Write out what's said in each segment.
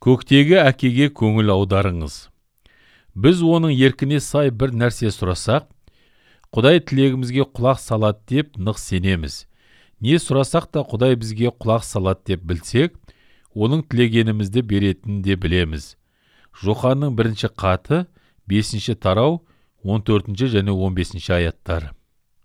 Көктегі әкеге көңіл аударыңыз. Біз оның еркіне сай бір нәрсе сұрасақ, Құдай тілегімізге құлақ салады деп нық сенеміз. Не сұрасақ та Құдай бізге құлақ салады деп білсек, оның тілегенімізді беретінін де білеміз. Жоханның 1 хаты, 5 тарау, 14 және 15 аяттары.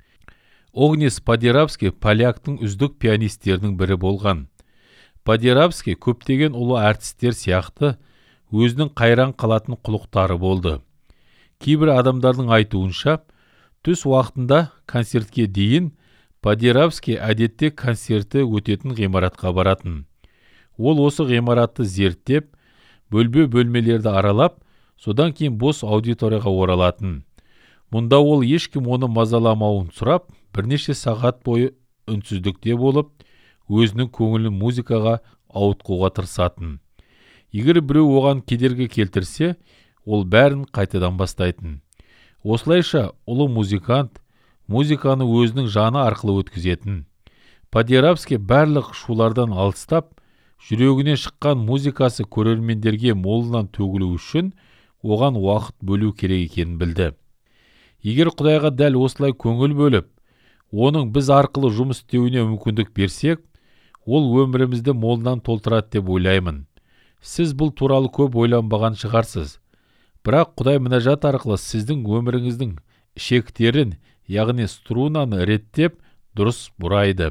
Огнес Падеравский поляктың үздік пианистердің бірі болған. Падеравский көптеген ұлы әртістер сияқты өзінің қайран қалатын құлықтары болды. Кейбір адамдардың айтуынша, түс уақытында концертке дейін Падеравский әдетте концерті өтетін ғимаратқа баратын. Ол осы ғимаратты зерттеп, бөлмелерді аралап, содан кейін бос аудиторияға оралатын. Мұнда ол ешкім оны мазаламауын сұрап, бірнеше сағат бойы үнсіздікте болып, өзінің көңілін музыкаға ауытқуға тырысатын. Егер біреу оған кедергі келтірсе, ол бәрін қайтадан бастайтын. Осылайша ұлы музыкант музыканы өзінің жаны арқылы өткізетін. Падеравский барлық шулардан алыстап, жүрегіне шыққан музыкасы көрермендерге молынан төгілу үшін оған уақыт бөлу керек екенін білді. Егер Құдайға дәл осылай көңіл бөліп, оның біз арқылы жұмыс істеуіне мүмкіндік берсек, ол өмірімізді молынан толтырады деп ойлаймын. Сіз бұл туралы көп ойланбаған шығарсыз. Бірақ Құдай мінәжат арқылы сіздің өміріңіздің ішектерін, яғни струнаны реттеп, дұрыс бұрайды.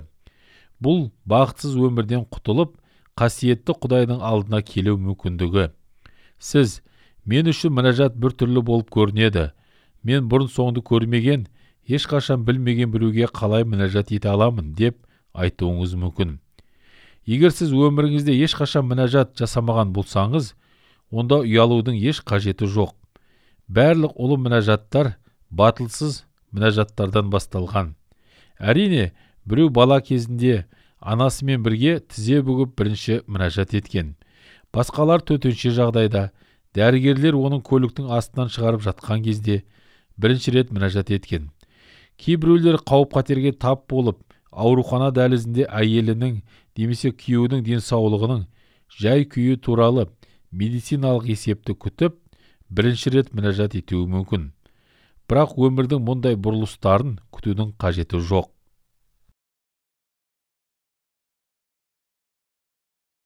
Бұл бақытсыз өмірден құтылып, қасиетті Құдайдың алдына келу мүмкіндігі. Сіз, мен үшін мінәжат бір түрлі болып көрінеді. Мен бұрын соңды көрмеген, ешқашан білмеген біреуге қалай мінәжат ете аламын деп айтуыңыз мүмкін. Егер сіз өміріңізде ешқашан мінәжат жасамаған болсаңыз, онда ұялудың еш қажеті жоқ. Барлық ұлы мінәжаттар батылсыз мінәжаттардан басталған. Әрине, біреу бала кезінде анасымен бірге тізе бүгіп бірінші мінәжат еткен. Басқалар төтенше жағдайда, дәрігерлер оның көліктің астынан шығарып жатқан кезде бірінші рет мінәжат еткен. Кейбіреулер қауіп-қатерге тап болып, аурухана дәлізінде әйелінің немесе күйеуінің денсаулығының жай күйі туралы медициналық есепті күтіп, бірінші рет мінәжат етуі мүмкін. Бірақ өмірдің мұндай бұрылыстарын күтудің қажеті жоқ.